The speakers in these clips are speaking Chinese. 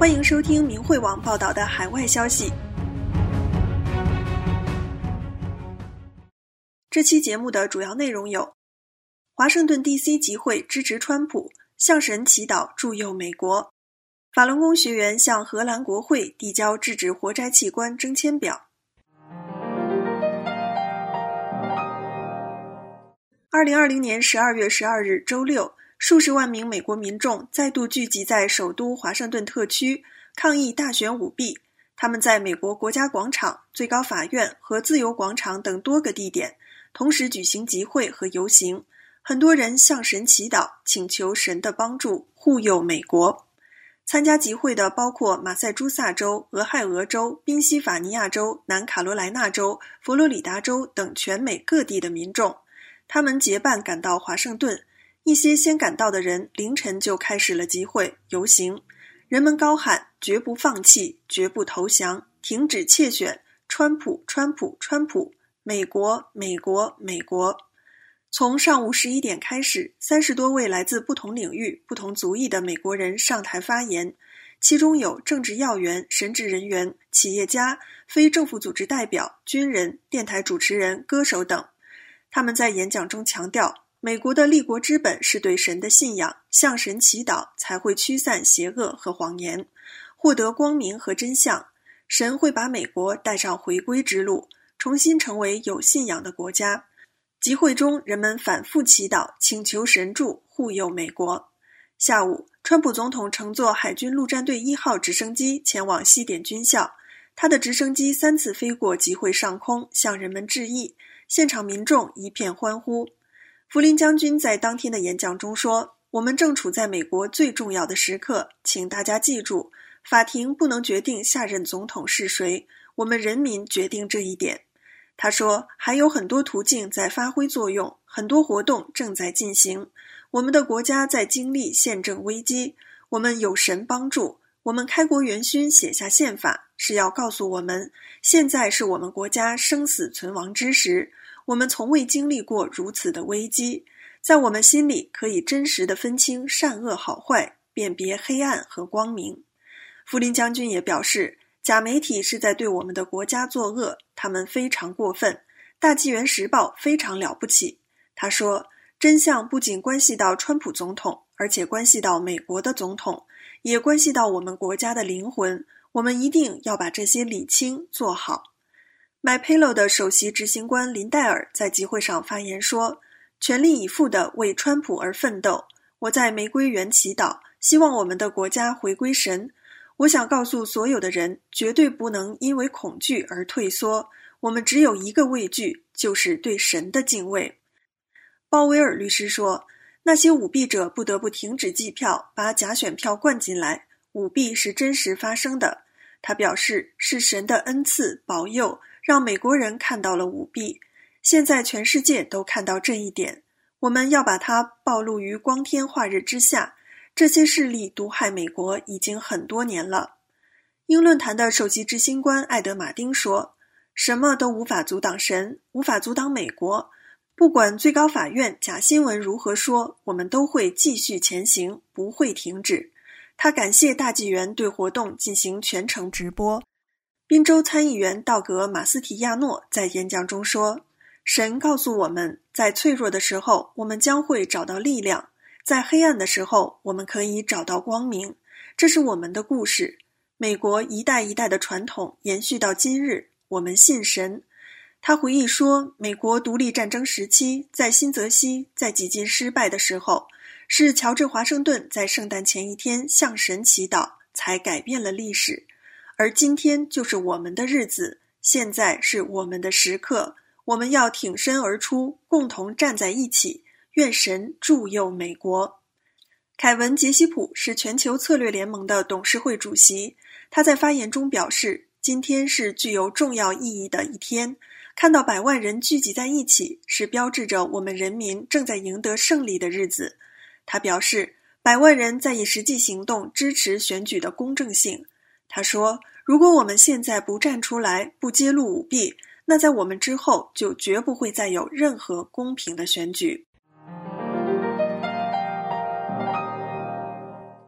欢迎收听明慧网报道的海外消息。这期节目的主要内容有：华盛顿 DC 集会支持川普，向神祈祷助佑美国；法轮功学员向荷兰国会递交制止活摘器官征签表。2020年12月12日周六，数十万名美国民众再度聚集在首都华盛顿特区，抗议大选舞弊。他们在美国国家广场、最高法院和自由广场等多个地点同时举行集会和游行，很多人向神祈祷，请求神的帮助，护佑美国。参加集会的包括马萨诸塞州、俄亥俄州、宾夕法尼亚州、南卡罗来纳州、佛罗里达州等全美各地的民众。他们结伴赶到华盛顿，一些先赶到的人凌晨就开始了集会游行，人们高喊绝不放弃，绝不投降，停止窃选，川普川普川普，美国美国美国。从上午11点开始，30多位来自不同领域、不同族裔的美国人上台发言，其中有政治要员、神职人员、企业家、非政府组织代表、军人、电台主持人、歌手等。他们在演讲中强调，美国的立国之本是对神的信仰，向神祈祷才会驱散邪恶和谎言，获得光明和真相。神会把美国带上回归之路，重新成为有信仰的国家。集会中，人们反复祈祷，请求神助，护佑美国。下午，川普总统乘坐海军陆战队1号直升机前往西点军校，他的直升机3次飞过集会上空，向人们致意。现场民众一片欢呼。福林将军在当天的演讲中说，我们正处在美国最重要的时刻，请大家记住，法庭不能决定下任总统是谁，我们人民决定这一点。他说，还有很多途径在发挥作用，很多活动正在进行。我们的国家在经历宪政危机，我们有神帮助。我们开国元勋写下宪法，是要告诉我们，现在是我们国家生死存亡之时。我们从未经历过如此的危机，在我们心里可以真实地分清善恶好坏，辨别黑暗和光明。福林将军也表示，假媒体是在对我们的国家作恶，他们非常过分。大纪元时报非常了不起。他说，真相不仅关系到川普总统，而且关系到美国的总统，也关系到我们国家的灵魂。我们一定要把这些理清做好。MyPillow 的首席执行官林戴尔在集会上发言说，全力以赴地为川普而奋斗。我在玫瑰园祈祷，希望我们的国家回归神。我想告诉所有的人，绝对不能因为恐惧而退缩。我们只有一个畏惧，就是对神的敬畏。鲍威尔律师说，那些舞弊者不得不停止计票，把假选票灌进来。舞弊是真实发生的。他表示，是神的恩赐保佑，让美国人看到了舞弊。现在全世界都看到这一点，我们要把它暴露于光天化日之下。这些势力毒害美国已经很多年了。英论坛的首席执行官艾德马丁说，什么都无法阻挡神，无法阻挡美国。不管最高法院假新闻如何说，我们都会继续前行，不会停止。他感谢大纪元对活动进行全程直播。宾州参议员道格·马斯提亚诺在演讲中说，神告诉我们，在脆弱的时候，我们将会找到力量；在黑暗的时候，我们可以找到光明。这是我们的故事。美国一代一代的传统延续到今日，我们信神。他回忆说，美国独立战争时期，在新泽西，在几近失败的时候，是乔治·华盛顿在圣诞前一天向神祈祷，才改变了历史。而今天就是我们的日子，现在是我们的时刻，我们要挺身而出，共同站在一起，愿神助佑美国。凯文·杰西普是全球策略联盟的董事会主席，他在发言中表示，今天是具有重要意义的一天，看到100万人聚集在一起，是标志着我们人民正在赢得胜利的日子。他表示，100万人在以实际行动支持选举的公正性。他说，如果我们现在不站出来，不揭露舞弊，那在我们之后就绝不会再有任何公平的选举。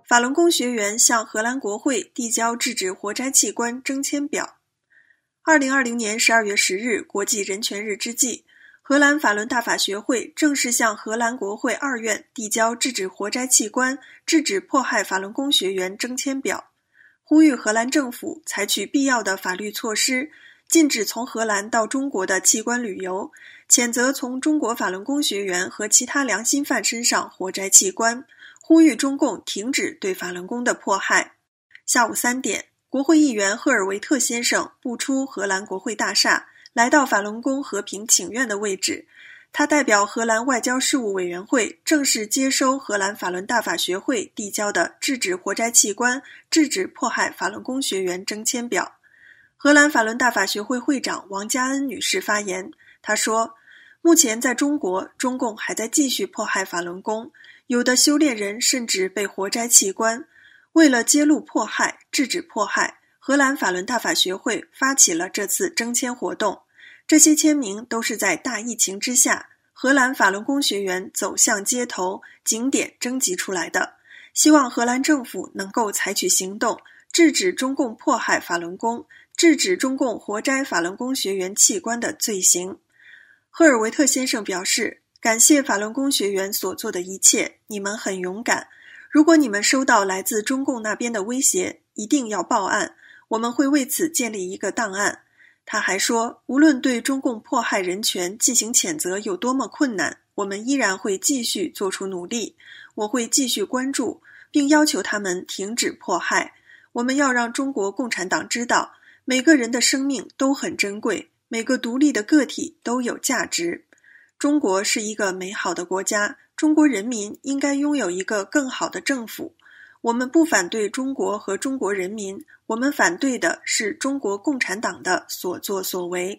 法轮功学员向荷兰国会递交制止活摘器官征签表。2020年12月10日，国际人权日之际，荷兰法轮大法学会正式向荷兰国会2院递交制止活摘器官、制止迫害法轮功学员征签表，呼吁荷兰政府采取必要的法律措施，禁止从荷兰到中国的器官旅游，谴责从中国法轮功学员和其他良心犯身上活摘器官，呼吁中共停止对法轮功的迫害。下午3点，国会议员赫尔维特先生步出荷兰国会大厦，来到法轮功和平请愿的位置。他代表荷兰外交事务委员会正式接收荷兰法轮大法学会递交的制止活摘器官、制止迫害法轮功学员征签表。荷兰法轮大法学会会长王嘉恩女士发言，她说：目前在中国，中共还在继续迫害法轮功，有的修炼人甚至被活摘器官。为了揭露迫害、制止迫害，荷兰法轮大法学会发起了这次征签活动。这些签名都是在大疫情之下，荷兰法轮功学员走向街头、景点征集出来的。希望荷兰政府能够采取行动，制止中共迫害法轮功，制止中共活摘法轮功学员器官的罪行。赫尔维特先生表示，感谢法轮功学员所做的一切，你们很勇敢。如果你们收到来自中共那边的威胁，一定要报案，我们会为此建立一个档案。他还说，无论对中共迫害人权进行谴责有多么困难，我们依然会继续做出努力。我会继续关注，并要求他们停止迫害。我们要让中国共产党知道，每个人的生命都很珍贵，每个独立的个体都有价值。中国是一个美好的国家，中国人民应该拥有一个更好的政府。我们不反对中国和中国人民，我们反对的是中国共产党的所作所为。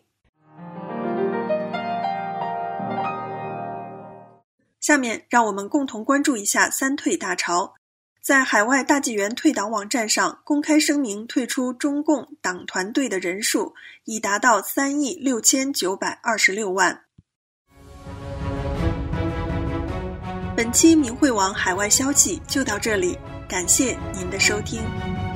下面让我们共同关注一下三退大潮。在海外大纪元退党网站上公开声明退出中共党团队的人数已达到3.6926亿。本期明慧网海外消息就到这里，感谢您的收听。